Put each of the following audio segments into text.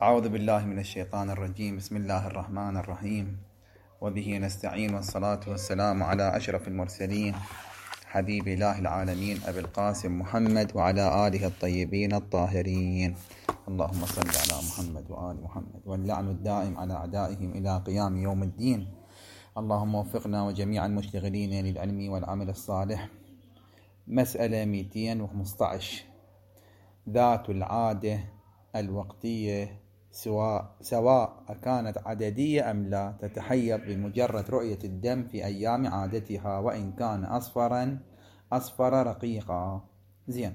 أعوذ بالله من الشيطان الرجيم. بسم الله الرحمن الرحيم، وبه نستعين، والصلاة والسلام على أشرف المرسلين حبيب الله العالمين أبي القاسم محمد وعلى آله الطيبين الطاهرين. اللهم صل على محمد وآل محمد، واللعن الدائم على أعدائهم إلى قيام يوم الدين. اللهم وفقنا وجميع المشتغلين للعلم والعمل الصالح. مسألة 215: ذات العادة الوقتية سواء كانت عددية أم لا تتحيض بمجرد رؤية الدم في أيام عادتها وإن كان أصفر رقيقا. زين،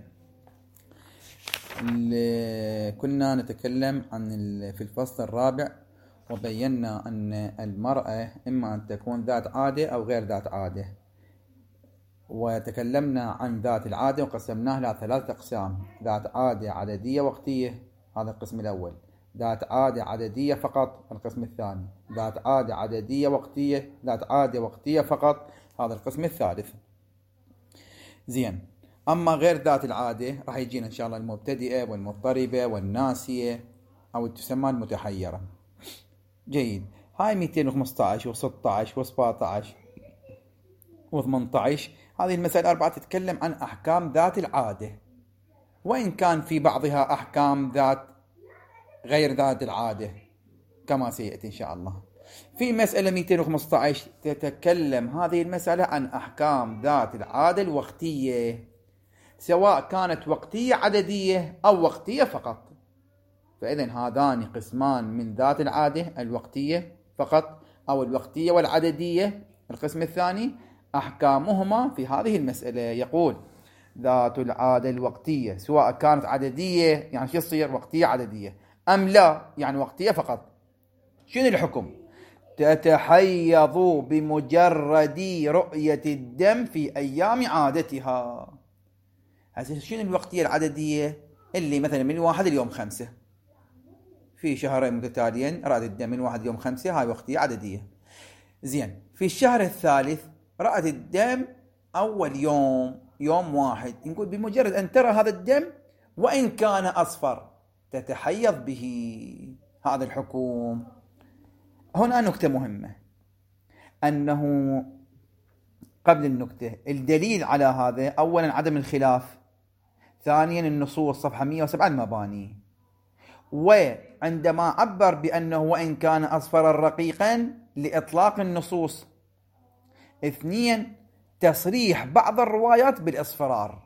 كنا نتكلم عن في الفصل الرابع، وبينا أن المرأة إما أن تكون ذات عادة أو غير ذات عادة، وتكلمنا عن ذات العادة وقسمناها إلى 3 أقسام: ذات عادة عددية وقتية، هذا القسم الأول; ذات عادة عددية فقط، القسم الثاني; ذات عادة عددية وقتية، ذات عادة وقتية فقط، هذا القسم الثالث. زين، أما غير ذات العادة راح يجينا إن شاء الله المبتدئة والمضطربة والناسية، أو تسمى المتحيرة. جيد، هاي 215 و16 و17 و18 هذه المسائل 4 تتكلم عن أحكام ذات العادة، وإن كان في بعضها أحكام غير ذات العادة كما سيأتي إن شاء الله. في مسألة 215 تتكلم هذه المسألة عن أحكام ذات العادة الوقتية، سواء كانت وقتية عددية أو وقتية فقط. فإذن هذان قسمان من ذات العادة: الوقتية فقط أو الوقتية والعددية. القسم الثاني أحكامهما في هذه المسألة. يقول: ذات العادة الوقتية سواء كانت عددية، يعني شو يصير؟ وقتية عددية، أم لا، يعني وقتية فقط. شنو الحكم؟ تتحيض بمجرد رؤية الدم في أيام عادتها. هذه شنو الوقتية العددية؟ اللي مثلا من 1 اليوم 5، في شهرين متتاليين رأت الدم من 1 اليوم 5، هاي وقتية عددية. زين، في الشهر الثالث رأت الدم أول يوم 1، نقول بمجرد أن ترى هذا الدم وإن كان أصفر تتحيض به. هذا الحكم. هنا نكتة مهمة، أنه قبل النكتة الدليل على هذا: أولا عدم الخلاف، ثانيا النصوص صفحة 107 المباني. وعندما عبر بأنه وإن كان أصفرا رقيقا لإطلاق النصوص. 2 تصريح بعض الروايات بالإصفرار.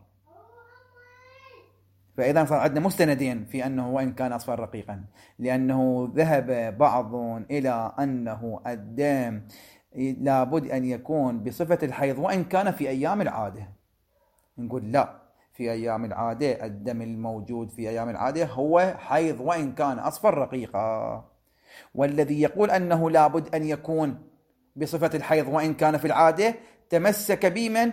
فإذا صار عندنا مستندين في أنه وإن كان أصفر رقيقا، لأنه ذهب بعض إلى أنه الدم لابد أن يكون بصفة الحيض وإن كان في أيام العادة. نقول لا، في أيام العادة الدم الموجود في أيام العادة هو حيض وإن كان أصفر رقيقا. والذي يقول أنه لابد أن يكون بصفة الحيض وإن كان في العادة تمسك بمن؟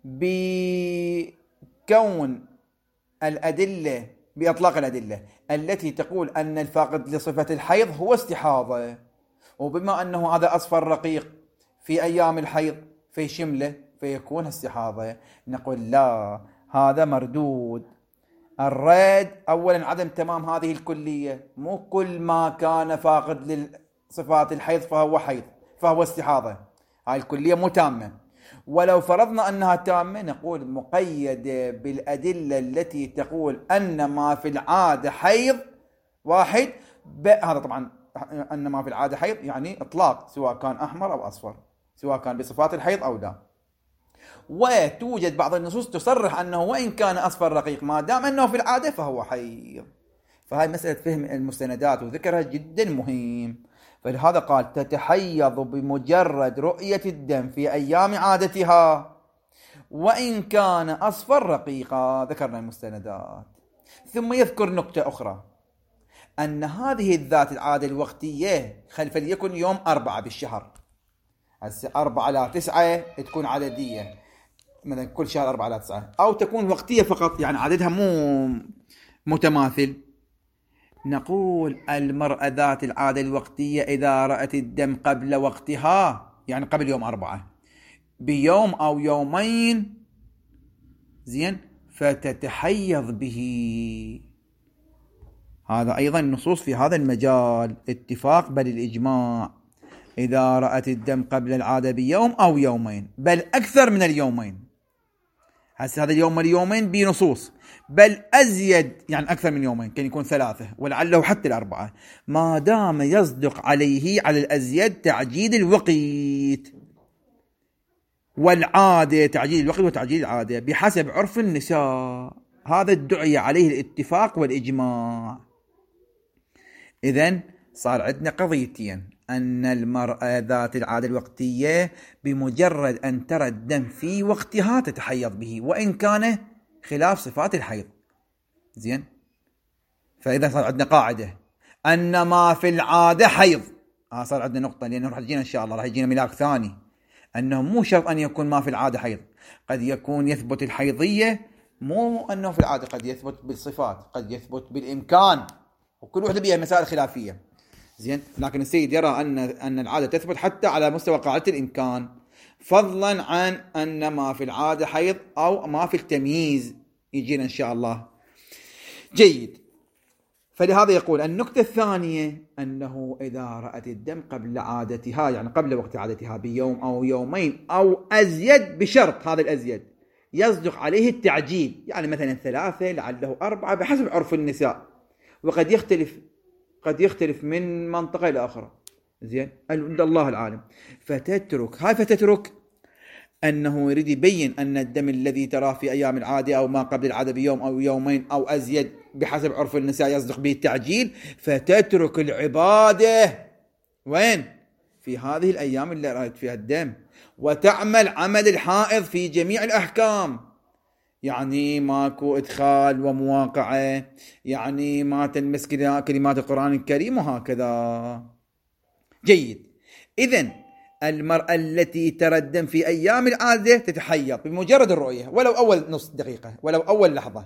بكون الأدلة، بإطلاق الأدلة التي تقول أن الفاقد لصفة الحيض هو استحاضة، وبما أنه هذا أصفر رقيق في أيام الحيض في شمله فيكون استحاضة. نقول لا، هذا مردود. الرد أولا عدم تمام هذه الكلية، مو كل ما كان فاقد لصفات الحيض فهو حيض فهو استحاضة، هاي الكلية مو تامة. ولو فرضنا أنها تامة نقول مقيدة بالأدلة التي تقول أن ما في العادة حيض واحد. هذا طبعا أن ما في العادة حيض يعني إطلاق، سواء كان أحمر أو أصفر، سواء كان بصفات الحيض أو لا. وتوجد بعض النصوص تصرح أنه وإن كان أصفر رقيق ما دام أنه في العادة فهو حيض. فهذه مسألة فهم المستندات وذكرها جدا مهم. فلهذا قال: تتحيض بمجرد رؤية الدم في أيام عادتها وإن كان أصفر رقيقا. ذكرنا المستندات. ثم يذكر نكتة أخرى، أن هذه الذات العادة الوقتية فليكن يوم 4 بالشهر، 4 إلى 9 تكون عددية، مثلا كل شهر 4 إلى 9، أو تكون وقتية فقط يعني عددها مو متماثل. نقول المرأة ذات العادة الوقتية إذا رأت الدم قبل وقتها، يعني قبل يوم 4 بيوم أو يومين، زين، فتتحيض به. هذا أيضا نصوص في هذا المجال، اتفاق بل الإجماع. إذا رأت الدم قبل العادة بيوم أو يومين، بل أكثر من اليومين، هسه هذا اليوم واليومين بنصوص، بل أزيد يعني أكثر من يومين، كان يكون 3 ولعله حتى 4، ما دام يصدق عليه على الأزيد تعجيل الوقيت والعادة، تعجيل الوقت وتعجيل العادة بحسب عرف النساء. هذا الدعي عليه الاتفاق والإجماع. إذن صار عندنا قضيتين: أن المرأة ذات العادة الوقتية بمجرد أن ترى الدم في وقتها تتحيض به، وإن كان خلاف صفات الحيض. زين، فإذا صار عندنا قاعدة أن ما في العادة حيض. صار عندنا نقطة، لأنه راح تجينا إن شاء الله، راح يجينا ملاك ثاني، أنه مو شرط أن يكون ما في العادة حيض، قد يكون يثبت الحيضية، مو أنه في العادة، قد يثبت بالصفات، قد يثبت بالإمكان، وكل واحدة بها مسائل خلافية. زين، لكن السيد يرى أن العادة تثبت حتى على مستوى قاعدة الإمكان، فضلا عن أن ما في العادة حيض أو ما في التمييز، يجينا إن شاء الله. جيد. فلهذا يقول النقطة الثانية أنه إذا رأت الدم قبل عادتها، يعني قبل وقت عادتها بيوم أو يومين أو أزيد، بشرط هذا الأزيد يصدق عليه التعجيل، يعني مثلا 3 لعله 4 بحسب عرف النساء، وقد يختلف من منطقة إلى أخرى. زين، الله العالم. فتترك أنه يريد يبين أن الدم الذي تراه في أيام العادة أو ما قبل العادة بيوم أو يومين أو أزيد بحسب عرف النساء يصدق به التعجيل، فتترك العبادة وين؟ في هذه الأيام اللي رأيت فيها الدم، وتعمل عمل الحائض في جميع الأحكام، يعني ماكو إدخال ومواقعة، يعني ما تلمس كلمات القرآن الكريم وهكذا. جيد. إذن المرأة التي ترى الدم في أيام العادة تتحيض بمجرد الرؤية، ولو أول نص دقيقة، ولو أول لحظة،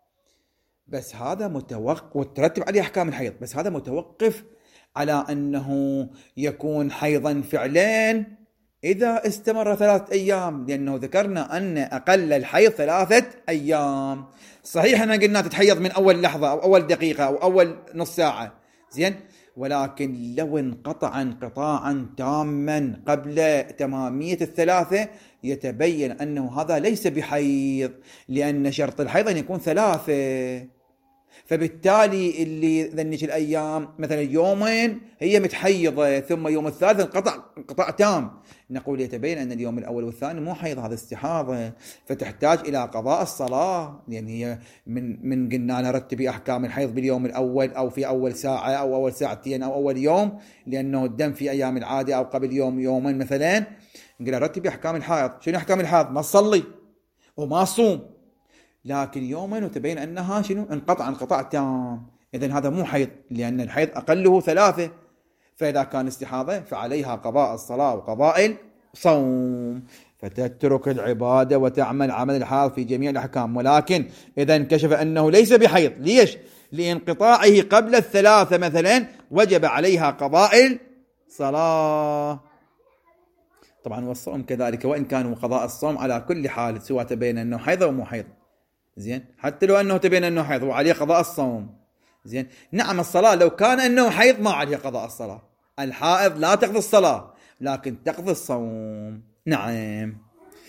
بس هذا متوقف، وترتب عليه أحكام الحيض، بس هذا متوقف على أنه يكون حيضا فعلين إذا استمر 3 أيام، لأنه ذكرنا أن أقل الحيض 3 أيام. صحيح أننا قلنا تتحيض من أول لحظة أو أول دقيقة أو أول نص ساعة، زين، ولكن لو انقطع انقطاعا تاما قبل تمامية 3 يتبين أنه هذا ليس بحيض، لأن شرط الحيض أن يكون 3. فبالتالي اللي ذنش الأيام مثلا يومين هي متحيضة، ثم يوم الثالث انقطاع تام، نقول يتبين أن اليوم الأول والثاني مو حيض، هذا استحاضة، فتحتاج إلى قضاء الصلاة، لأن هي من قلنا نرتب أحكام الحيض باليوم الأول أو في أول ساعة أو أول ساعتين أو أول يوم، لأنه الدم في أيام العادة أو قبل يومين مثلا، نقول رتب أحكام الحيض. شنو أحكام الحيض؟ ما تصلي وما صوم، لكن يومين وتبين أنها شنو؟ انقطاع تام. إذن هذا مو حيض، لأن الحيض أقله 3، فإذا كان استحاضة فعليها قضاء الصلاة وقضاء الصوم، فتترك العبادة وتعمل عمل الحائض في جميع الأحكام. ولكن إذا انكشف أنه ليس بحيض، ليش؟ لانقطاعه قبل 3 مثلا، وجب عليها قضاء الصلاة طبعا والصوم كذلك، وإن كان قضاء الصوم على كل حال سواء تبين أنه حيض أو مو حيض. زين، حتى لو أنه تبين أنه حيض وعليه قضاء الصوم. زين، نعم الصلاة لو كان أنه حيض ما عليه قضاء الصلاة، الحائض لا تقضي الصلاة لكن تقضي الصوم. نعم.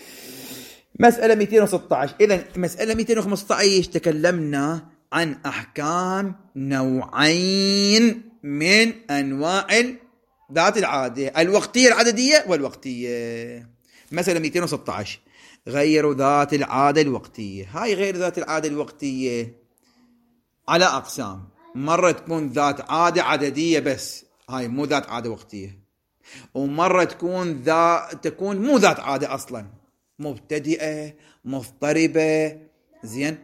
مسألة 216. إذن مسألة 215 تكلمنا عن أحكام نوعين من أنواع ذات العادة، الوقتية العددية والوقتية. مسألة 216 غير ذات العادة الوقتية. هاي غير ذات العادة الوقتية على أقسام، مرة تكون ذات عادة عددية بس، هاي مو ذات عادة وقتية، ومرة تكون مو ذات عادة أصلا، مبتدئة مضطربة. زين،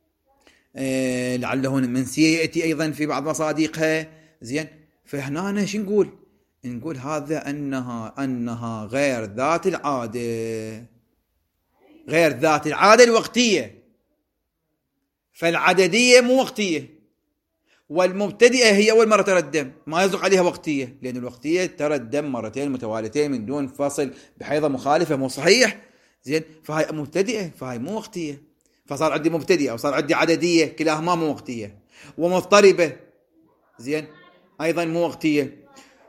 لعله منسية يأتي أيضا في بعض مصادقها. زين، فهنا شو نقول هذا أنها غير ذات العادة، غير ذات العادة الوقتية، فالعددية مو وقتية، والمبتدئة هي أول مرة ترى الدم ما يصدق عليها وقتية، لأن الوقتية ترى الدم مرتين متواليتين من دون فصل بحيضة مخالفة، مو صحيح؟ زين، فهاي مبتدئة، فهاي مو وقتية، فصار عندي مبتدئة وصار عندي عددية، كلاهما مو وقتية. ومضطربة، زين أيضا مو وقتية،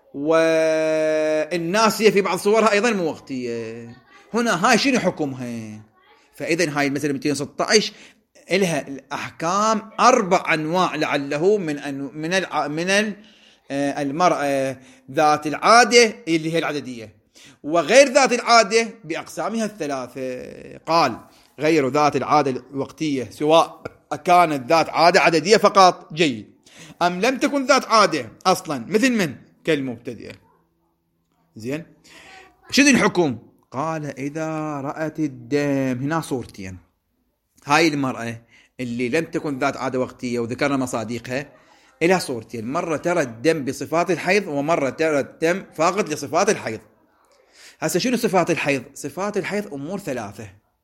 والناسية في بعض صورها أيضا مو وقتية. هنا هاي شنو حكمها؟ فإذا هاي المسألة 216 إلها الأحكام 4 أنواع لعله من المرأة ذات العادة اللي هي العددية، وغير ذات العادة بأقسامها 3. قال غير ذات العادة الوقتية سواء كانت ذات عادة عددية فقط جيد أم لم تكن ذات عادة أصلا مثل من كالمبتدئة. زين شنو الحكم؟ قال إذا رأت الدم. هنا صورتين. هاي المرأة اللي لم تكن ذات عادة وقتية وذكرنا مصادقها إلها صورتين، مرة ترى الدم بصفات الحيض ومرة ترى الدم فاقد لصفات الحيض. هسه شنو صفات الحيض؟ صفات الحيض أمور 3: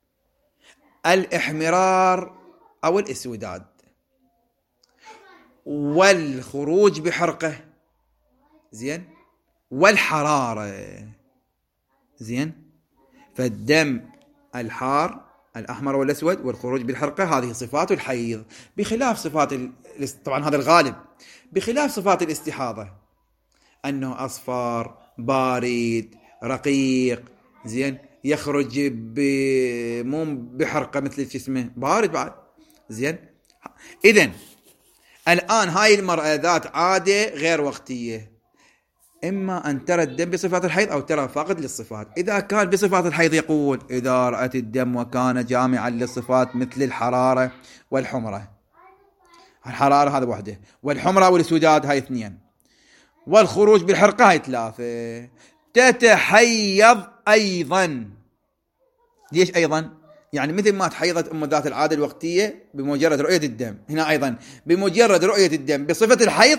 الإحمرار أو الإسوداد، والخروج بحرقة، زين، والحرارة. زين فالدم الحار الأحمر والأسود والخروج بالحرقة هذه صفات الحيض، بخلاف صفات طبعا هذا الغالب، بخلاف صفات الاستحاضة أنه أصفر بارد رقيق، زين، يخرج مو بحرقة مثل جسمه بارد بعد. زين إذن الآن هاي المرأة ذات عادة غير وقتية، إما أن ترى الدم بصفات الحيض أو ترى فاقد للصفات. إذا كان بصفات الحيض يقول إذا رأت الدم وكان جامعا للصفات مثل الحرارة والحمرة. الحرارة هذا واحدة، والحمرة والسوداد هاي 2، والخروج بالحرقة هاي 3. تتحيض أيضا. ليش أيضا؟ يعني مثل ما تحيضت أم ذات العادة الوقتية بمجرد رؤية الدم، هنا أيضا بمجرد رؤية الدم بصفة الحيض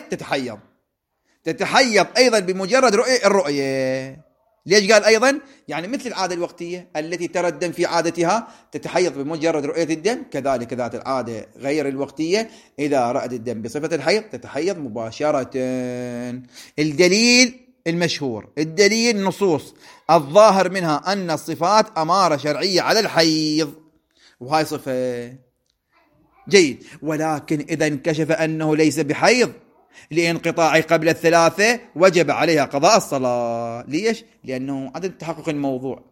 تتحيض أيضا بمجرد الرؤية. ليش قال أيضا؟ يعني مثل العادة الوقتية التي ترى الدم في عادتها تتحيض بمجرد رؤية الدم، كذلك ذات العادة غير الوقتية إذا رأت الدم بصفة الحيض تتحيض مباشرة. الدليل المشهور، الدليل نصوص الظاهر منها أن الصفات أمارة شرعية على الحيض، وهاي صفة جيد. ولكن إذا انكشف أنه ليس بحيض لانقطاع قبل 3 وجب عليها قضاء الصلاة. ليش؟ لأنه عدم تحقق الموضوع،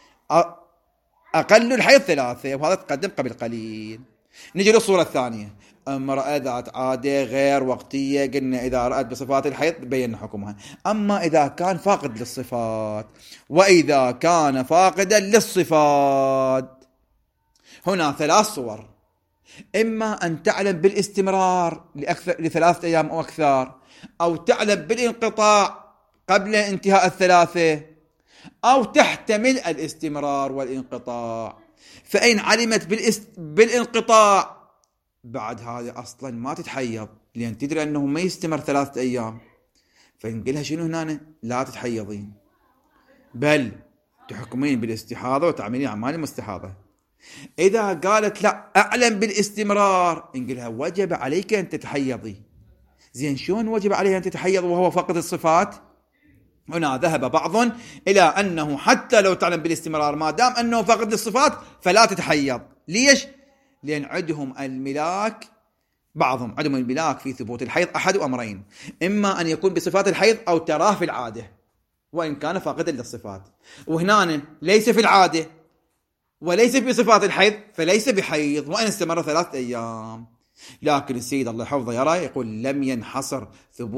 أقل الحيض 3، وهذا تقدم قبل قليل. نجي للصورة الثانية، امرأة ذات عادة غير وقتية، قلنا إذا رأت بصفات الحيض بينا حكمها. أما إذا كان فاقد للصفات، وإذا كان فاقدا للصفات، هنا 3 صور: إما أن تعلم بالاستمرار ل3 أيام أو أكثر، أو تعلم بالانقطاع قبل انتهاء 3، أو تحتمل الاستمرار والانقطاع. فإن علمت بالانقطاع بعد هذا أصلا ما تتحيض، لأن تدري أنه ما يستمر 3 أيام، فنقلها شنو هنا؟ لا تتحيضين، بل تحكمين بالاستحاضة وتعملين أعمال المستحاضة. إذا قالت لا أعلم بالاستمرار، نقولها وجب عليك أن تتحيضي. زين شلون وجب عليها أن تتحيض وهو فقد الصفات؟ هنا ذهب بعض إلى أنه حتى لو تعلم بالاستمرار ما دام أنه فقد الصفات فلا تتحيض. ليش؟ لأن عندهم الملاك، بعضهم عندهم الملاك في ثبوت الحيض أحد أمرين: إما أن يكون بصفات الحيض أو تراه في العادة وإن كان فاقدا للصفات، وهنا ليس في العادة وليس بصفات الحيض فليس بحيض وإن استمر 3 أيام. لكن السيد الله حفظه يرى يقول لم ينحصر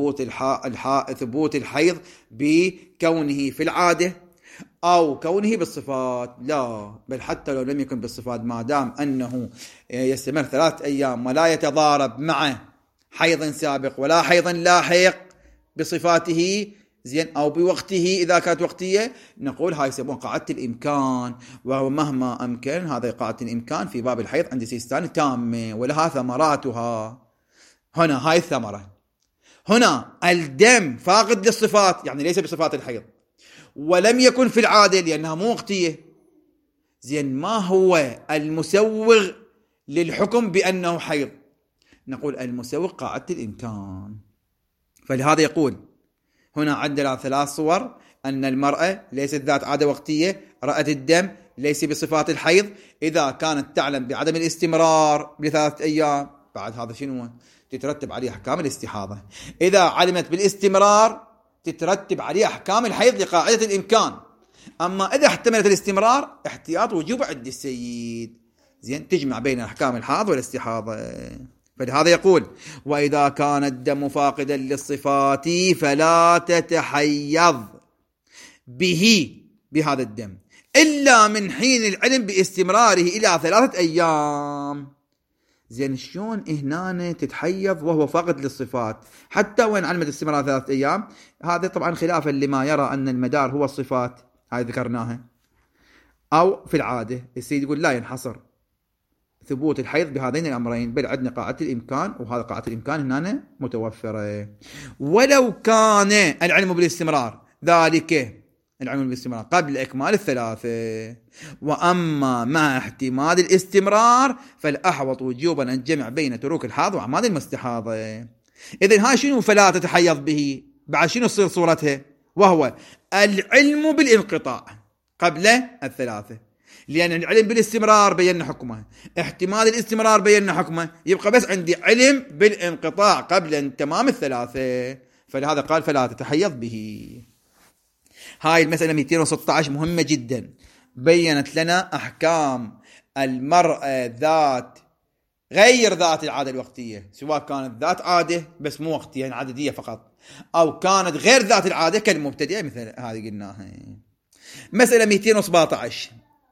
ثبوت الحيض بكونه في العادة أو كونه بالصفات، لا، بل حتى لو لم يكن بالصفات ما دام أنه يستمر 3 أيام ولا يتضارب مع حيض سابق ولا حيض لاحق بصفاته، زين، أو بوقته إذا كانت وقتية، نقول هاي يسمون قاعدة الإمكان، وهو مهما أمكن هذا قاعدة الإمكان في باب الحيض عند سيستان تامة ولها ثمراتها. هنا هاي الثمرة، هنا الدم فاقد للصفات يعني ليس بصفات الحيض، ولم يكن في العادة لأنها مو وقتية. زين ما هو المسوغ للحكم بأنه حيض؟ نقول المسوغ قاعدة الإمكان. فلهذا يقول هنا عندنا 3 صور: أن المرأة ليست ذات عادة وقتية، رأت الدم ليس بصفات الحيض، إذا كانت تعلم بعدم الاستمرار ب3 أيام، بعد هذا شنو؟ تترتب عليه أحكام الاستحاضة. إذا علمت بالاستمرار تترتب عليه أحكام الحيض لقاعدة الإمكان. أما إذا احتملت الاستمرار احتياط وجوب عند السيد. زين، تجمع بين أحكام الحاض والاستحاضة. فلهذا يقول: وإذا كان الدم فاقدا للصفات فلا تتحيض بهذا الدم إلا من حين العلم باستمراره إلى 3 أيام. زين، شلون هنا تتحيض وهو فاقد للصفات حتى وإن علمت استمرار 3 أيام؟ هذا طبعا خلافا لما يرى أن المدار هو الصفات، هاي ذكرناها. أو في العادة السيد يقول لا ينحصر ثبوت الحيض بهذين الأمرين، بل عندنا قاعدة الإمكان، وهذا قاعدة الإمكان هنا متوفرة. ولو كان العلم بالاستمرار ذلك العلم بالاستمرار قبل إكمال 3، وأما مع احتمال الاستمرار فالأحوط وجوبا الجمع بين تروك الحاض وأعمال المستحاضة. إذن هاي شنو فلا تتحيض به؟ بعد شنو تصير صورتها؟ وهو العلم بالانقطاع قبل 3، لأن العلم بالاستمرار بينا حكمه، احتمال الاستمرار بينا حكمه، يبقى بس عندي علم بالانقطاع قبل تمام 3، فلهذا قال فلا تتحيض به. هاي المسألة 216 مهمة جدا، بيّنت لنا أحكام المرأة غير ذات العادة الوقتية، سواء كانت ذات عادة بس مو وقتية يعني عددية فقط، أو كانت غير ذات العادة كالمبتدئة مثل هذه قلناها. مسألة 217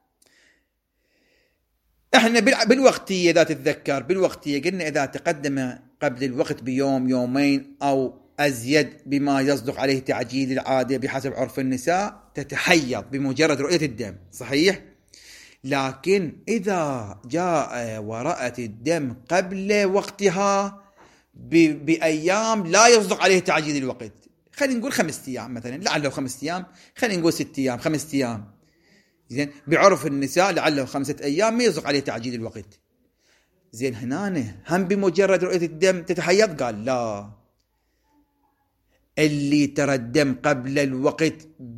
احنا بالوقتية إذا تتذكر بالوقتية قلنا إذا تقدم قبل الوقت بيوم يومين أو أزيد بما يصدق عليه تعجيل العادة بحسب عرف النساء تتحيض بمجرد رؤية الدم، صحيح؟ لكن إذا جاء ورأت الدم قبل وقتها بأيام لا يصدق عليه تعجيل الوقت، خلينا نقول 5 أيام مثلا، لعله 5 أيام، خلينا نقول 6 أيام، 5 أيام، زين، بعرف النساء لعله 5 أيام ما يصدق عليه تعجيل الوقت. زين، هنا هم بمجرد رؤية الدم تتحيض؟ قال لا، اللي ترى الدم قبل الوقت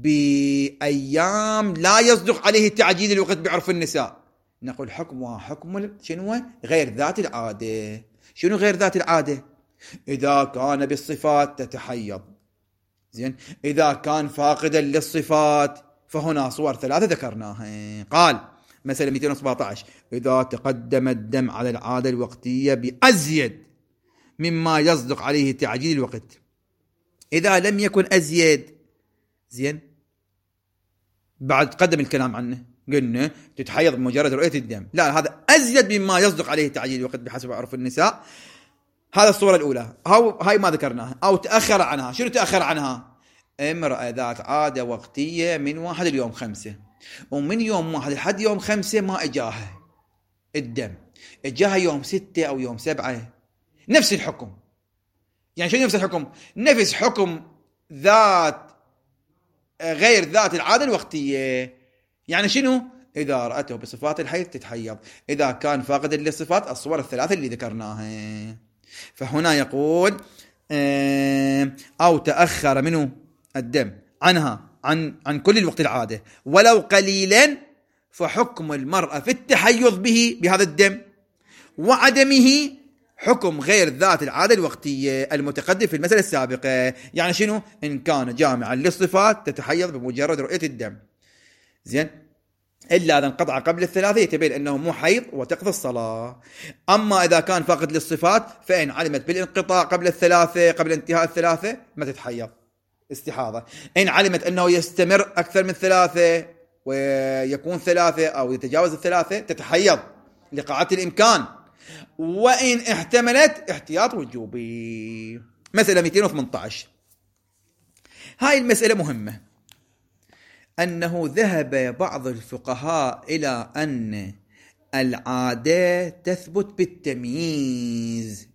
بأيام لا يصدق عليه تعجيل الوقت بعرف النساء، نقول حكمها حكم شنو؟ غير ذات العادة. شنو غير ذات العادة؟ إذا كان بالصفات تتحيض، زين، إذا كان فاقدا للصفات فهنا صور 3 ذكرناها. قال مثلا 217 إذا تقدم الدم على العادة الوقتية بأزيد مما يصدق عليه تعجيل الوقت، إذا لم يكن أزيد، زين، بعد قدم الكلام عنه قلنا تتحيض بمجرد رؤية الدم، لا، هذا أزيد مما يصدق عليه تعجيل الوقت بحسب عرف النساء. هذا الصورة الأولى، هاي ما ذكرناها. أو تأخر عنها. شنو تأخر عنها؟ امرأة ذات عادة وقتية من 1 اليوم 5، ومن يوم 1 لحد يوم 5 ما إجاها الدم، إجاها يوم 6 أو يوم 7، نفس الحكم. يعني شنو نفس الحكم؟ نفس حكم ذات غير ذات العادة الوقتية. يعني شنو؟ إذا رأته بصفات الحيض تتحيض، إذا كان فاقد للصفات الصور 3 اللي ذكرناها. فهنا يقول أو تأخر منه الدم عنها عن كل الوقت العادة ولو قليلا، فحكم المرأة في التحيض بهذا الدم وعدمه حكم غير ذات العادة الوقتية المتقدم في المسألة السابقة. يعني شنو؟ إن كان جامعا للصفات تتحيض بمجرد رؤية الدم، زين، إلا إذا انقطع قبل 3 يتبين أنه مو حيض وتقضي الصلاة. أما إذا كان فاقد للصفات فإن علمت بالانقطاع قبل 3 قبل انتهاء 3 ما تتحيض استحاضة. إن علمت أنه يستمر أكثر من 3 ويكون 3 أو يتجاوز 3 تتحيض لقاعدة الإمكان، وإن احتملت احتياط وجوبي. مسألة 218 هاي المسألة مهمة، أنه ذهب بعض الفقهاء إلى أن العادة تثبت بالتمييز.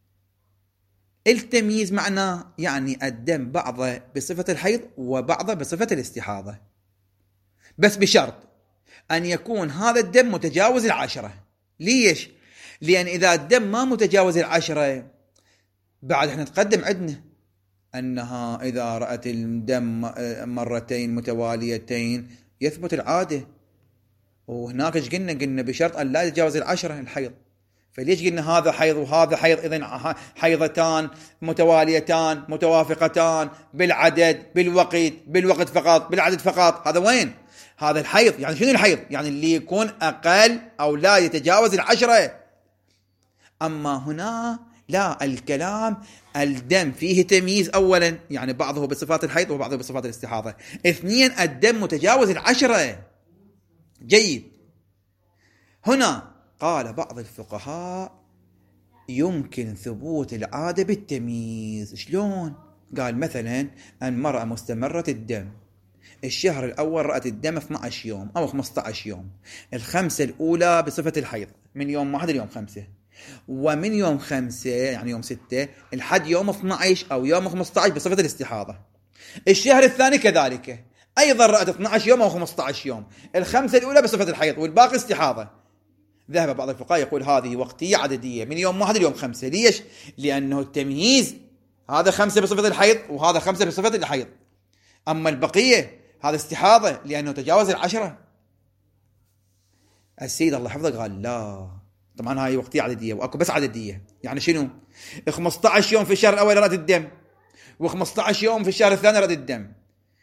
التمييز معناه يعني الدم بعضه بصفة الحيض وبعضه بصفة الاستحاضة، بس بشرط أن يكون هذا الدم متجاوز 10. ليش؟ لأن إذا الدم ما متجاوز 10 بعد احنا نتقدم عندنا أنها إذا رأت الدم 2 مرات متواليتين يثبت العادة، وهناك قلنا بشرط أن لا يتجاوز 10 الحيض. فليش قلنا هذا حيض وهذا حيض؟ إذن حيضتان متواليتان متوافقتان بالعدد بالوقت فقط بالعدد فقط. هذا وين؟ هذا الحيض. يعني شنو الحيض؟ يعني اللي يكون أقل أو لا يتجاوز 10. أما هنا لا، الكلام الدم فيه تمييز أولا، يعني بعضه بصفات الحيض وبعضه بصفات الاستحاضة. 2 الدم متجاوز 10. جيد. هنا قال بعض الفقهاء يمكن ثبوت العادة بالتمييز. شلون؟ قال مثلا المرأة مستمرة الدم، الشهر الأول رأت الدم 12 يوم أو 15 يوم، الخمسة الأولى بصفة الحيض من يوم 1 ليوم 5، ومن يوم 5 يعني يوم 6 لحد يوم 12 أو يوم 15 بصفة الاستحاضة. الشهر الثاني كذلك أيضا رأت 12 يوم أو 15 يوم، الخمسة الأولى بصفة الحيض والباقي استحاضة. ذهب بعض الفقهاء يقول هذه وقتية عددية من يوم 1 ليوم 5. ليش؟ لأنه التمييز هذا 5 بصفة الحيض وهذا 5 بصفة الحيض، أما البقية هذا استحاضة لأنه تجاوز 10. السيد الله حفظه قال لا، طبعا هاي وقتية عددية وأكو بس عددية. يعني شنو؟ 15 يوم في الشهر الأول رأت الدم، و15 يوم في الشهر الثاني رأت الدم،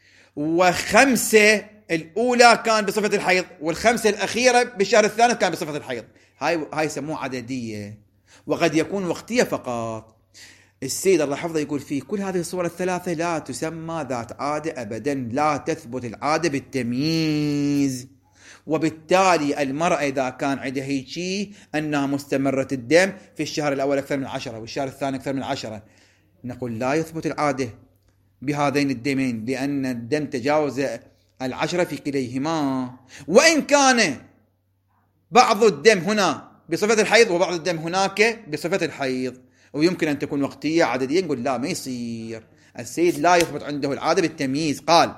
و5 الأولى كان بصفة الحيض، وال5 الأخيرة بالشهر الثاني كان بصفة الحيض. هاي يسموه عددية، وقد يكون وقتية فقط. السيد الله حفظه يقول في كل هذه الصور الثلاثة لا تسمى ذات عادة أبدا، لا تثبت العادة بالتمييز. وبالتالي المرأة إذا كان عندها هيك أنها مستمرة الدم في الشهر الأول أكثر من 10 والشهر الثاني أكثر من 10، نقول لا يثبت العادة بهذين الدمين، لأن الدم تجاوز 10 في كليهما. وإن كان بعض الدم هنا بصفة الحيض وبعض الدم هناك بصفة الحيض، ويمكن أن تكون وقتية عددية، نقول لا، ما يصير. السيد لا يثبت عنده العادة بالتمييز. قال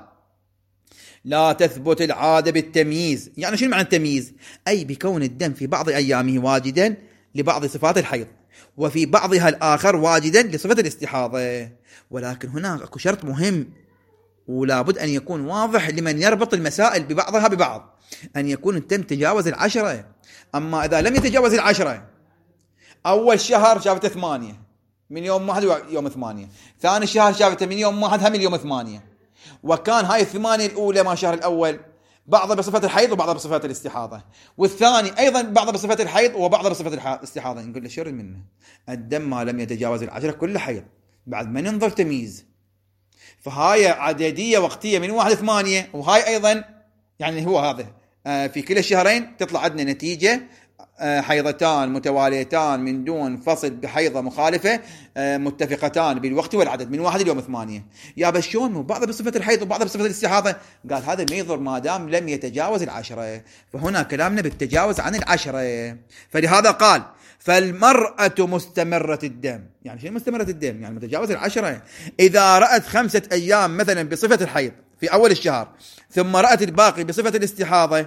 لا تثبت العادة بالتمييز. يعني شنو معنى التمييز؟ أي بكون الدم في بعض أيامه واجدا لبعض صفات الحيض، وفي بعضها الآخر واجدا لصفة الاستحاضة. ولكن هناك أكو شرط مهم ولا بد أن يكون واضح لمن يربط المسائل ببعضها ببعض، أن يكون الدم تجاوز 10. أما إذا لم يتجاوز 10، أول شهر شافته 8 من يوم 1 يوم 8، ثاني شهر شافته من يوم 1 هم اليوم 8، وكان هاي 8 الأولى ما شهر الأول بعضها بصفة الحيض وبعضها بصفة الاستحاضة، والثاني أيضا بعضها بصفة الحيض وبعضها بصفة الاستحاضة، نقول له شر منه الدم ما لم يتجاوز 10 كله حيض، بعد ما ننظر تمييز. فهاي عددية وقتية من 1 ل8، وهاي أيضا يعني هو هذا في كل الشهرين تطلع عندنا نتيجة حيضتان متواليتان من دون فصل بحيضة مخالفة متفقتان بالوقت والعدد من 1 ليوم 8. يا بشون بعضها بصفة الحيض وبعضها بصفة الاستحاضة؟ قال هذا ما يضر ما دام لم يتجاوز 10. فهنا كلامنا بالتجاوز عن 10. فلهذا قال فالمرأة مستمرة الدم. يعني شيء مستمرة الدم يعني متجاوز 10. إذا رأت 5 أيام مثلا بصفة الحيض في أول الشهر، ثم رأت الباقي بصفة الاستحاضة،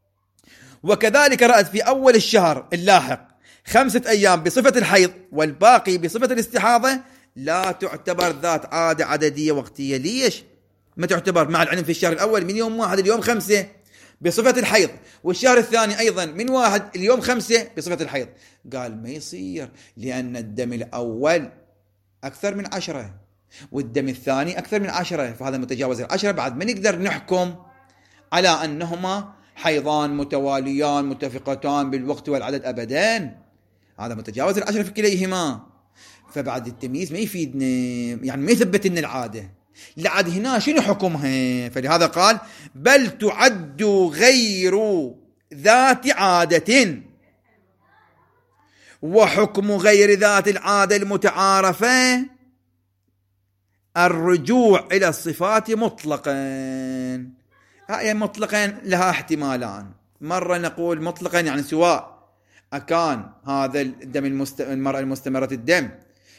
وكذلك رأت في أول الشهر اللاحق 5 أيام بصفة الحيض والباقي بصفة الاستحاضة، لا تعتبر ذات عادة عددية وقتية. ليش ما تعتبر؟ مع العلم في الشهر الأول من يوم 1 ليوم 5 بصفة الحيض، والشهر الثاني أيضا من 1 ليوم 5 بصفة الحيض. قال ما يصير، لأن الدم الأول أكثر من 10 والدم الثاني أكثر من 10، فهذا متجاوز 10. بعد ما نقدر نحكم على أنهما حيضان متواليان متفقتان بالوقت والعدد أبدا، هذا متجاوز 10 في كليهما. فبعد التمييز ما يفيدنا، يعني ما يثبت لنا العادة. لعد هنا شنو حكمها؟ فلهذا قال بل تعد غير ذات عادة، وحكم غير ذات العادة المتعارفة الرجوع إلى الصفات مطلقا. هاي مطلقا لها احتمالان. مرة نقول مطلقا يعني سواء أكان هذا الدم المرأة المستمرة الدم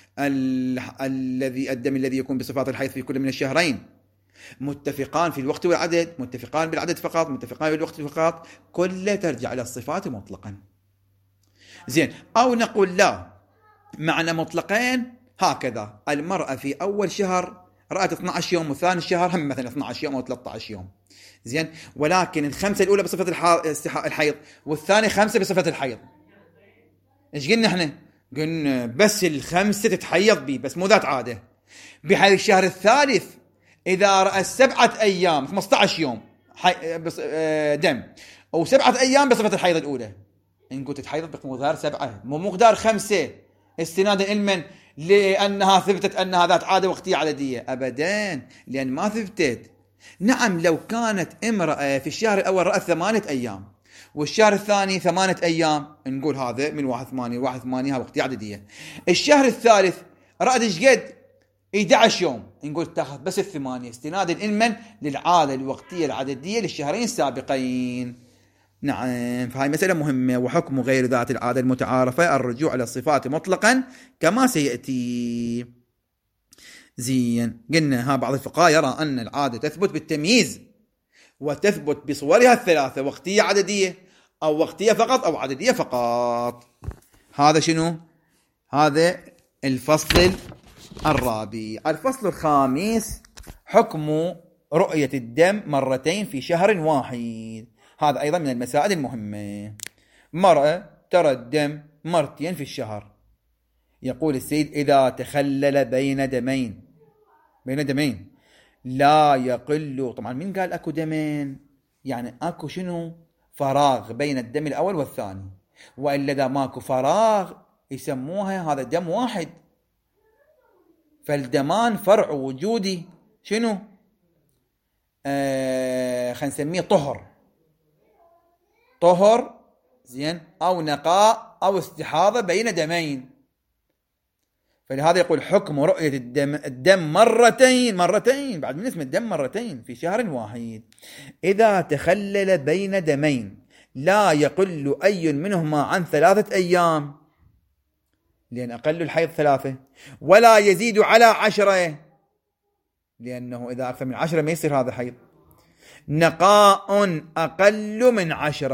الدم الذي يكون بصفات الحيض في كل من الشهرين متفقان في الوقت والعدد، متفقان بالعدد فقط، متفقان بالوقت فقط، كله ترجع إلى الصفات مطلقا. زين. أو نقول لا، معنى مطلقين هكذا: المرأة في أول شهر رأت 12 يوم وثاني الشهر هم مثلا 12 يوم أو 13 يوم، زين، ولكن ال5 الأولى بصفة الحيض والثاني 5 بصفة الحيض. ايش قلنا احنا؟ قلنا بس الخمسة تتحيض بي، بس مو ذات عادة. بحال الشهر الثالث إذا رأى 7 أيام 15 يوم دم، أو 7 أيام بصفة الحيض الأولى، نقول تتحيض بمقدار 7، مو مقدار 5، استنادا علما لأنها ثبتت أنها ذات عادة وقتية عددية. أبدا، لأن ما ثبتت. نعم، لو كانت امرأة في الشهر الأول رأت 8 أيام والشهر الثاني 8 أيام، نقول هذا من 1/8 1/8 وقتية عددية. الشهر الثالث رأت ايش قد 11 يوم، نقول تاخذ بس 8 استنادا علما للعادة الوقتية العددية للشهرين السابقين. نعم، فهي مسألة مهمة. وحكم غير ذات العادة المتعارفة الرجوع إلى الصفات مطلقا كما سيأتي. زين، قلنا بعض الفقهاء يرى أن العادة تثبت بالتمييز، وتثبت بصورها الثلاثة، وقتية عددية أو وقتية فقط أو عددية فقط. هذا شنو؟ هذا الفصل الرابع. الفصل الخامس حكم رؤية الدم مرتين في شهر واحد. هذا أيضا من المسائل المهمة. مرأة ترى الدم مرتين في الشهر. يقول السيد: إذا تخلل بين دمين لا يقل. طبعا من قال أكو دمين؟ يعني أكو شنو؟ فراغ بين الدم الأول والثاني، وإلا إذا ماكو فراغ يسموها هذا دم واحد. فالدمان فرع وجودي شنو؟ خلينا نسميه طهر، زين، أو نقاء أو استحاضة بين دمين. فلهذا يقول حكم رؤية الدم مرتين بعد من اسم الدم مرتين في شهر واحد. إذا تخلل بين دمين لا يقل أي منهما عن 3 أيام، لأن أقل الحيض 3، ولا يزيد على 10، لأنه إذا أكثر من 10 ما يصير هذا حيض. نقاء أقل من 10.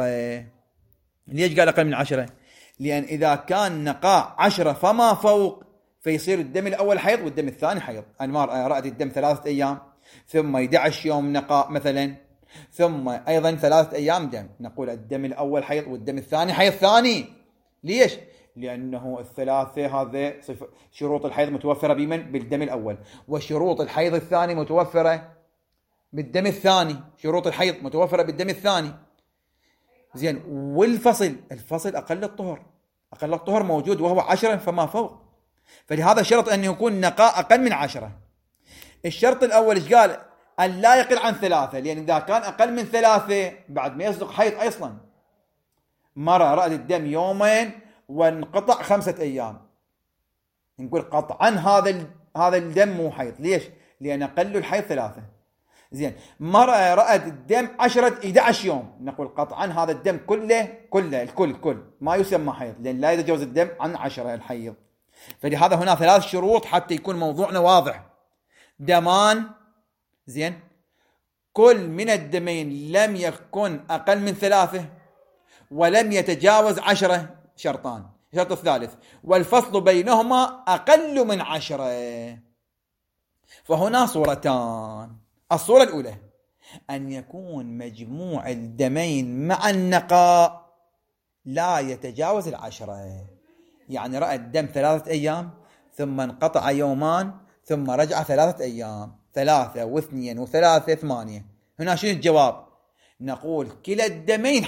ليش قال أقل من 10؟ لأن إذا كان نقاء 10 فما فوق فيصير الدم الأول حيض والدم الثاني حيض. المرأة رأت الدم 3 أيام ثم 11 يوم نقاء مثلا، ثم أيضا 3 أيام دم، نقول الدم الأول حيض والدم الثاني حيض ثاني. ليش؟ لأنه الثلاثة هذا شروط الحيض متوفرة بالدم الأول، وشروط الحيض الثاني متوفرة بالدم الثاني. شروط الحيض متوفرة بالدم الثاني. زين، الفصل أقل الطهر موجود وهو 10 فما فوق. فلهذا شرط أن يكون نقاء أقل من 10. الشرط الأول إيش قال؟ أن لا يقل عن 3، لأن إذا كان أقل من 3 بعد ما يصدق حيض أصلا. مرة رأت الدم يومين وانقطع 5 أيام، نقول قطعا هذا الدم مو حيض. ليش؟ لأن أقل الحيض 3. زين، مرة رأت الدم 11 يوم، نقول قطعا هذا الدم الكل ما يسمى حيض، لأن لا يتجاوز الدم عن 10 الحيض. فلهذا هنا 3 شروط حتى يكون موضوعنا واضح. دمان، زين، كل من الدمين لم يكن أقل من 3 ولم يتجاوز 10. شرطان. الشرط الثالث: والفصل بينهما أقل من 10. فهنا صورتان. الصورة الأولى أن يكون مجموع الدمين مع النقاء لا يتجاوز 10. يعني رأى الدم 3 أيام ثم انقطع يومان ثم رجع 3 أيام، 3 و2 و3 8. هنا شنو الجواب؟ نقول كلا الدمين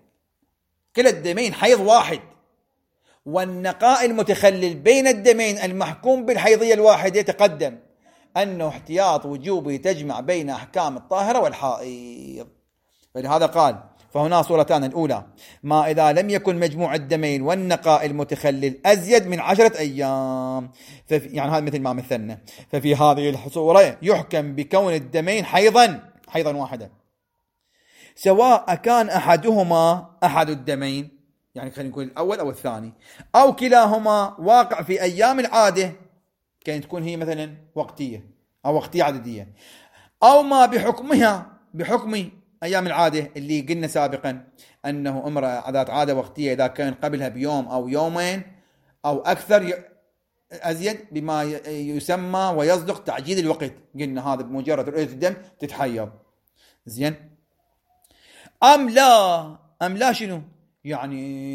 حيض واحد، والنقاء المتخلل بين الدمين المحكوم بالحيضية الواحدة يتقدم أنه احتياط وجوبي تجمع بين أحكام الطاهرة والحائض. فلهذا قال فهنا صورتان: الأولى ما إذا لم يكن مجموع الدمين والنقاء المتخلل أزيد من 10 أيام، يعني هذا مثل ما مثلنا. ففي هذه الصورة يحكم بكون الدمين حيضا واحدا، سواء كان أحدهما أحد الدمين، يعني خلينا نقول الأول أو الثاني، أو كلاهما واقع في أيام العادة، كانت تكون هي مثلا وقتية أو وقتية عددية، أو ما بحكم أيام العادة اللي قلنا سابقا أنه امرأة ذات عادة وقتية إذا كان قبلها بيوم أو يومين أو أكثر أزيد بما يسمى ويصدق تعجيل الوقت. قلنا هذا بمجرد رؤية الدم تتحيض. زين، أم لا شنو؟ يعني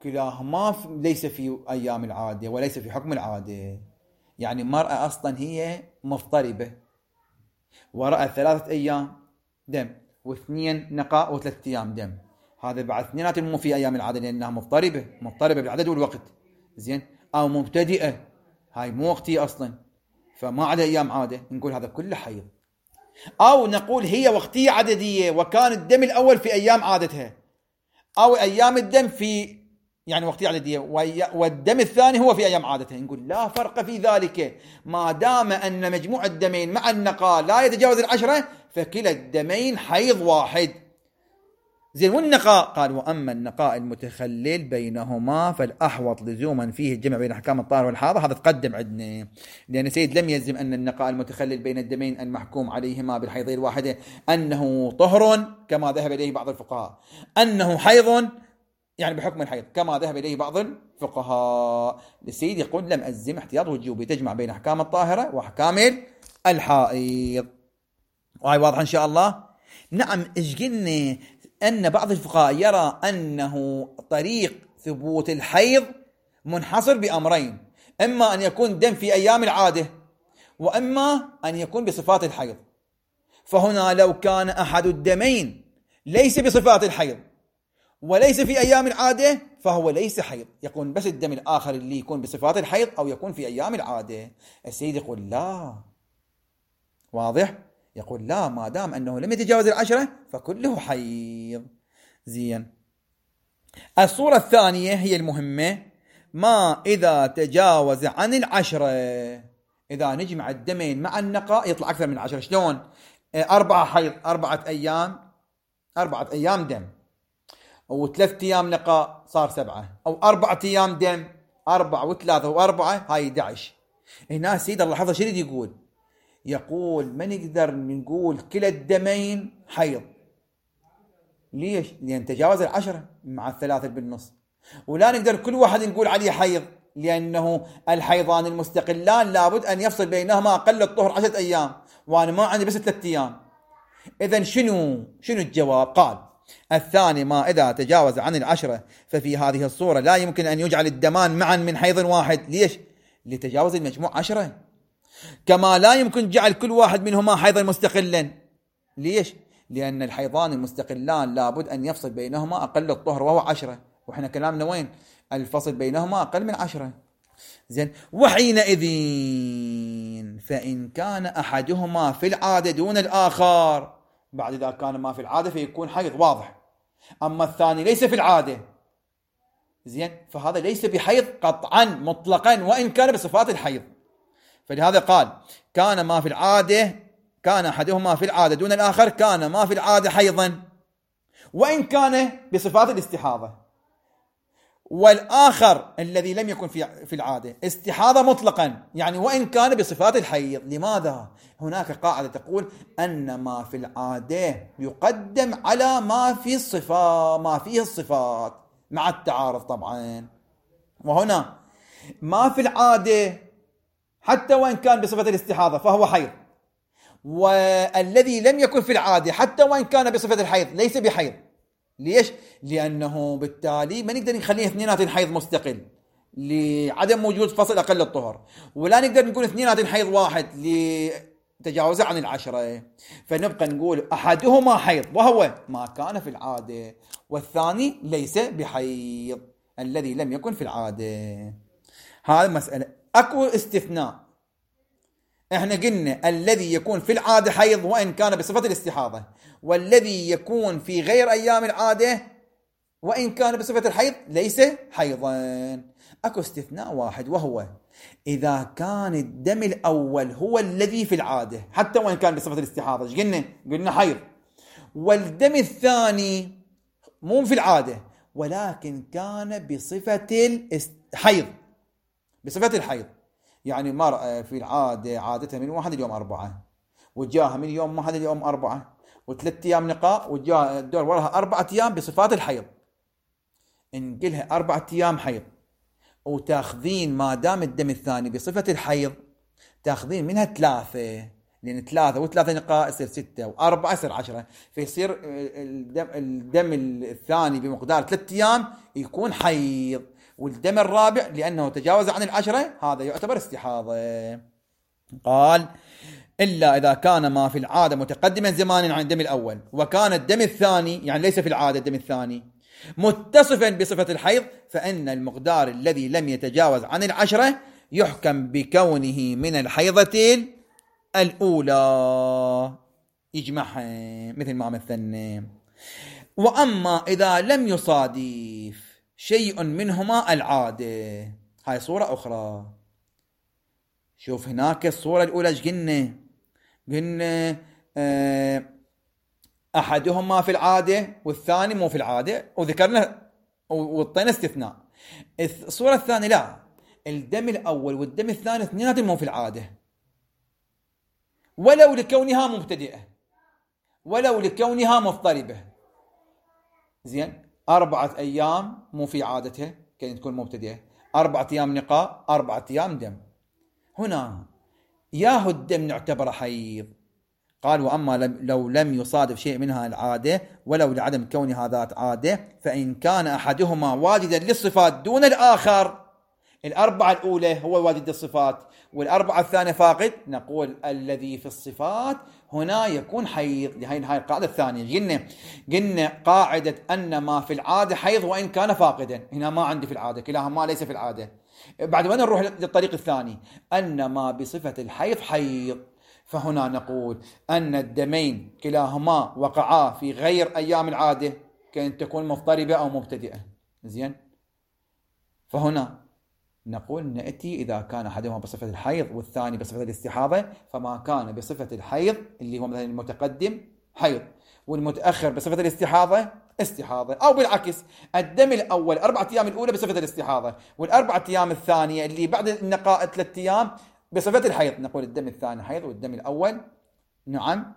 كلاهما ليس في أيام العادة وليس في حكم العادة. يعني مرأة أصلا هي مضطربة ورأت 3 أيام دم و2 نقاء و3 أيام دم، هذا بعد اثنيناتهم مو في أيام العادة لأنها مضطربة بالعدد والوقت. زين، أو مبتدئة، هاي مو وقتية أصلا فما على أيام عادة، نقول هذا كله حيض. أو نقول هي وقتية عددية وكان الدم الأول في أيام عادتها، أو أيام الدم في يعني وقتية عددية والدم الثاني هو في أيام عادتها، نقول لا فرق في ذلك ما دام أن مجموع الدمين مع النقاء لا يتجاوز 10 فكلا الدمين حيض واحد. زين، والنقاء قال وأما النقاء المتخلل بينهما فالأحوط لزوما فيه الجمع بين أحكام الطاهر والحاضر. هذا تقدم عندنا لأن سيد لم يلزم أن النقاء المتخلل بين الدمين المحكوم عليهما بالحيض الواحدة أنه طهر كما ذهب إليه بعض الفقهاء، أنه حيض يعني بحكم الحيض كما ذهب إليه بعض الفقهاء. السيد يقول لم ألزم احتياط وجوبي تجمع بين أحكام الطاهرة وأحكام الحائض. وهي واضحة إن شاء الله. نعم، إيش قلنا؟ أن بعض الفقهاء يرى أنه طريق ثبوت الحيض منحصر بأمرين، إما أن يكون دم في أيام العادة وإما أن يكون بصفات الحيض. فهنا لو كان أحد الدمين ليس بصفات الحيض وليس في أيام العادة فهو ليس حيض، يكون بس الدم الآخر اللي يكون بصفات الحيض أو يكون في أيام العادة. السيد يقول لا، واضح؟ يقول لا، ما دام أنه لم يتجاوز 10 فكله حيض. زين، الصورة الثانية هي المهمة، ما إذا تجاوز عن 10. إذا نجمع الدمين مع النقاء يطلع أكثر من 10. شلون؟ 4 حيض 4 أيام، 4 أيام دم و3 أيام نقاء صار 7، أو 4 أيام دم 4 و3 و4 هاي 11. هنا سيد الله حفظه شريد يقول ما نقدر نقول كلا الدمين حيض. ليش؟ لأن تجاوز 10 مع 3 بالنص، ولا نقدر كل واحد نقول عليه حيض لأنه الحيضان المستقلان لابد أن يفصل بينهما أقل الطهر 10 أيام وأنا ما عندي بس 3 أيام. إذن شنو الجواب؟ قال الثاني ما إذا تجاوز عن 10 ففي هذه الصورة لا يمكن أن يجعل الدمان معا من حيض واحد. ليش؟ لتجاوز المجموع 10. كما لا يمكن جعل كل واحد منهما حيضا مستقلا. ليش؟ لأن الحيضان المستقلان لابد أن يفصل بينهما أقل الطهر وهو 10، وإحنا كلامنا وين؟ الفصل بينهما أقل من 10. زين، وحينئذ فإن كان أحدهما في العادة دون الآخر، بعد إذا كان ما في العادة فيكون حيض واضح، أما الثاني ليس في العادة، زين، فهذا ليس بحيض قطعا مطلقا وإن كان بصفات الحيض. فلهذا قال كان ما في العادة، كان أحدهما في العادة دون الآخر، كان ما في العادة حيضا وإن كان بصفات الاستحاضة، والآخر الذي لم يكن في العادة استحاضة مطلقا، يعني وإن كان بصفات الحيض. لماذا؟ هناك قاعدة تقول أن ما في العادة يقدم على ما فيه الصفات مع التعارض طبعا. وهنا ما في العادة حتى وإن كان بصفة الاستحاضة فهو حيض، والذي لم يكن في العادة حتى وإن كان بصفة الحيض ليس بحيض. ليش؟ لأنه بالتالي ما نقدر نخليه اثنينات حيض مستقل لعدم وجود فصل أقل الطهر، ولا نقدر نقول اثنينات حيض واحد لتجاوزه عن 10. فنبقى نقول أحدهما حيض وهو ما كان في العادة، والثاني ليس بحيض الذي لم يكن في العادة. هذه مسألة. أكو استثناء، احنا قلنا الذي يكون في العادة حيض وإن كان بصفة الاستحاضة، والذي يكون في غير أيام العادة وإن كان بصفة الحيض ليس حيضا. أكو استثناء واحد، وهو إذا كان الدم الأول هو الذي في العادة حتى وإن كان بصفة الاستحاضة، قلنا حيض، والدم الثاني مو في العادة ولكن كان بصفة الحيض، بصفة الحيض. يعني مرأة في العادة عادتها من 1 اليوم 4، وجاها من يوم 1 اليوم 4 و3 أيام نقاء، وجاها الدور وراها 4 أيام بصفات الحيض، نقلها 4 أيام حيض، وتاخذين ما دام الدم الثاني بصفة الحيض تاخذين منها 3، لأن 3 و3 نقاء يصير 6 و4 يصير 10، فيصير الدم الثاني بمقدار 3 أيام يكون حيض، والدم الرابع لأنه تجاوز عن 10 هذا يعتبر استحاضة. قال إلا إذا كان ما في العادة متقدما زمانا عن الدم الأول، وكان الدم الثاني يعني ليس في العادة الدم الثاني متصفا بصفة الحيض، فإن المقدار الذي لم يتجاوز عن 10 يحكم بكونه من الحيضة الأولى، يجمعها مثل ما مثلنا. وأما إذا لم يصادف شيء منهما العادة، هاي صورة أخرى. شوف هناك الصورة الأولى ايش قلنا أحدهما في العادة والثاني مو في العادة، وذكرنا وطينا استثناء. الصورة الثانية لا، الدم الأول والدم الثاني اثنيناتهم مو في العادة، ولو لكونها مبتدئة ولو لكونها مضطربة. زين، 4 أيام مو في عادتها كي تكون مبتدئة، 4 أيام نقاء، 4 أيام دم. هنا ياهو الدم نعتبر حيض. قال وأما لو لم يصادف شيء منها العادة ولو لعدم كونها ذات عادة، فإن كان أحدهما واجدا للصفات دون الآخر، 4 الأولى هو واجد الصفات وال4 الثانية فاقد، نقول الذي في الصفات هنا يكون حيض. هاي القاعدة الثانية. قلنا قاعدة أن ما في العادة حيض وإن كان فاقدا، هنا ما عندي في العادة، كلاهما ليس في العادة. بعد وين نروح للطريق الثاني، أن ما بصفة الحيض حيض، فهنا نقول أن الدمين كلاهما وقعا في غير أيام العادة كأن تكون مضطربة أو مبتدئة. زين، فهنا نقول نأتي إذا كان أحدهما بصفة الحيض والثاني بصفة الاستحاضة، فما كان بصفة الحيض اللي هو مثلا المتقدم حيض، والمتأخر بصفة الاستحاضة استحاضة، أو بالعكس الدم الأول 4 أيام الأولى بصفة الاستحاضة، وال4 أيام الثانية اللي بعد النقاء 3 أيام بصفة الحيض، نقول الدم الثاني حيض والدم الأول نعم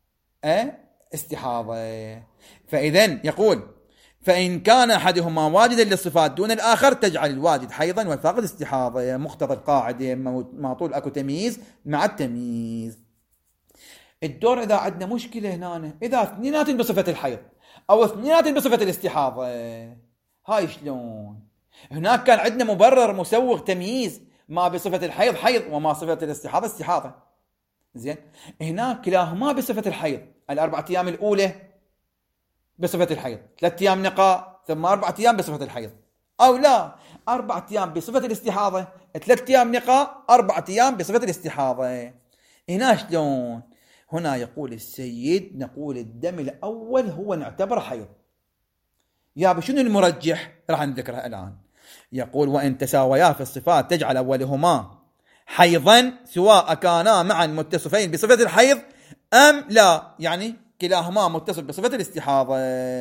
استحاضة. فإذن يقول فإن كان أحدهما واجدا للصفات دون الآخر تجعل الواجد حيضا والفاقد استحاضة، مقتضى القاعدة ما طول أكو تمييز مع التمييز. الدور إذا عندنا مشكلة هنا، إذا اثنيناتهم بصفة الحيض أو اثنيناتهم بصفة الاستحاضة، هاي شلون؟ هناك كان عندنا مبرر مسوغ تمييز، ما بصفة الحيض حيض وما صفة الاستحاضة استحاضة. زين، هناك كلاهما بصفة الحيض، 4 أيام الأولى بصفة الحيض، 3 أيام نقاء، ثم 4 أيام بصفة الحيض، أو لا 4 أيام بصفة الاستحاضة، 3 أيام نقاء، 4 أيام بصفة الاستحاضة. هنا شلون؟ هنا يقول السيد نقول الدم الأول هو نعتبر حيض. يا بشنو المرجح؟ راح نذكرها الآن. يقول وإن تساويا في الصفات تجعل أولهما حيضا سواء كانا معا متصفين بصفة الحيض أم لا، يعني كلاهما متصف بصفة الاستحاضة.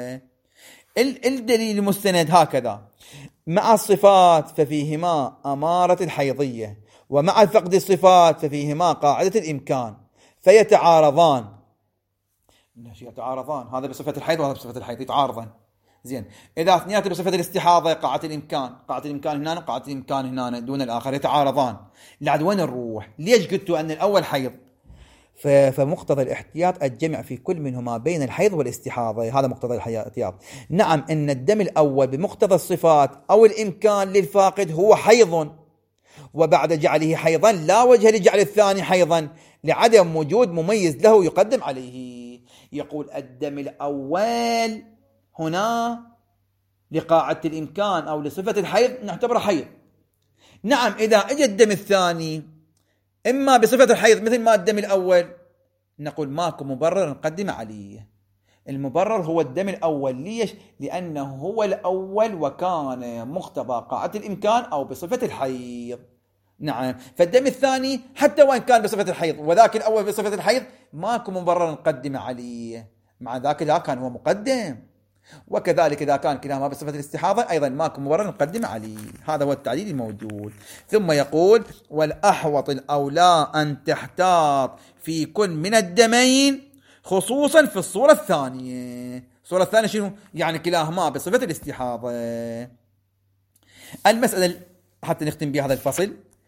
الدليل المستند هكذا: مع الصفات ففيهما أمارة الحيضية، ومع فقد الصفات ففيهما قاعدة الإمكان، فيتعارضان. هذا بصفة الحيض وهذا بصفة الحيض يتعارضان. زين، إذا اثنيناتهم بصفة الاستحاضة قاعدة الإمكان هنا وقاعدة الإمكان هنا دون الآخر يتعارضان. لعد وين نروح؟ ليش قلتوا أن الأول حيض؟ فمقتضى الاحتياط الجمع في كل منهما بين الحيض والاستحاضة، هذا مقتضى الاحتياط. نعم، إن الدم الأول بمقتضى الصفات أو الإمكان للفاقد هو حيض، وبعد جعله حيضا لا وجه لجعل الثاني حيضا لعدم وجود مميز له يقدم عليه. يقول الدم الأول هنا لقاعدة الإمكان أو لصفة الحيض نعتبر حيض. نعم، إذا اجى الدم الثاني إما بصفة الحيض مثل ما الدم الأول، نقول ماكو مبرر نقدم عليه. المبرر هو الدم الأول. ليش؟ لأنه هو الأول وكان مقتضى قاعدة الإمكان أو بصفة الحيض. نعم، فالدم الثاني حتى وإن كان بصفة الحيض وذاك الأول بصفة الحيض ماكو مبرر نقدم عليه، مع ذاك لا كان هو مقدم. وكذلك إذا كان كلاهما بصفة الاستحاضة أيضا ماكو مبرر نقدم عليه. هذا هو التعليل الموجود. ثم يقول والأحوط الأولى أن تحتاط في كل من الدمين خصوصا في الصورة الثانية. الصورة الثانية شنو؟ يعني كلاهما بصفة الاستحاضة. المسألة حتى نختم بهذا الفصل،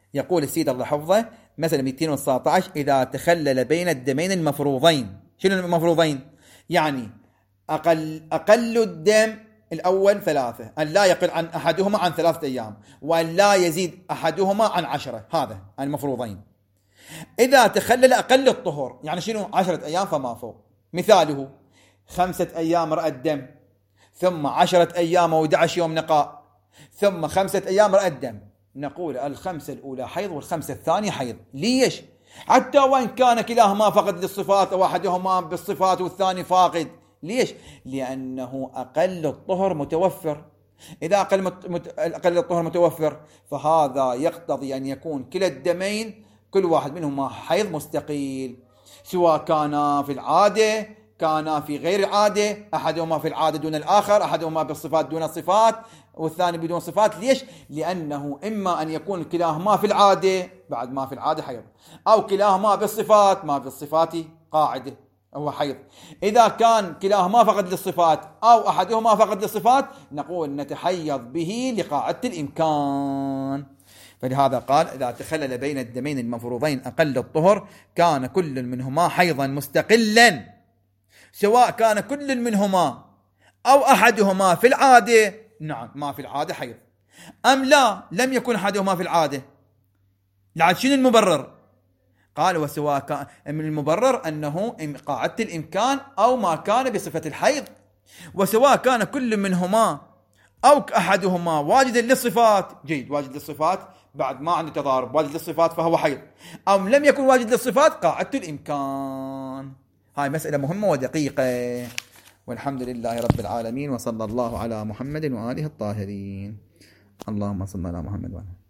يقول السيد الله حفظه مثلا 219: إذا تخلل بين الدمين المفروضين. شنو المفروضين؟ يعني أقل الدم الأول 3، أن لا يقل عن أحدهما عن 3 أيام، وأن لا يزيد أحدهما عن 10، هذا المفروضين. إذا تخلل أقل الطهر، يعني شنو؟ 10 أيام فما فوق. مثاله 5 أيام رأى الدم، ثم 10 أيام و11 يوم نقاء، ثم 5 أيام رأى الدم. نقول 5 الأولى حيض وال5 الثانية حيض. ليش؟ حتى وإن كان كلاهما فقد للصفات أو أحدهما بالصفات والثاني فاقد. ليش؟ لأنه أقل الطهر متوفر. إذا أقل الطهر متوفر، فهذا يقتضي أن يكون كلا الدمين كل واحد منهما حيض مستقيل، سواء كان في العادة كان في غير العادة، أحدهما في العادة دون الآخر، أحدهما بالصفات دون الصفات والثاني بدون صفات. ليش؟ لأنه إما أن يكون كلاهما في العادة بعد ما في العادة حيض، أو كلاهما بالصفات ما بالصفات قاعدة هو حيض. إذا كان كلاهما فقد للصفات أو أحدهما فقد للصفات، نقول نتحيض به لقاعدة الإمكان. فلهذا قال: إذا تخلل بين الدمين المفروضين أقل الطهر كان كل منهما حيضا مستقلا، سواء كان كل منهما أو أحدهما في العادة، نعم ما في العادة حيض، أم لا لم يكن أحدهما في العادة. لعل شنو المبرر؟ قال: وسواء كان من المبرر أنه قاعدة الإمكان أو ما كان بصفة الحيض، وسواء كان كل منهما أو أحدهما واجدا للصفات، جيد واجد للصفات بعد ما عنده تضارب، واجد للصفات فهو حيض، أو لم يكن واجد للصفات قاعدة الإمكان. هاي مسألة مهمة ودقيقة. والحمد لله رب العالمين، وصلى الله على محمد وآله الطاهرين. اللهم صل على محمد وآله.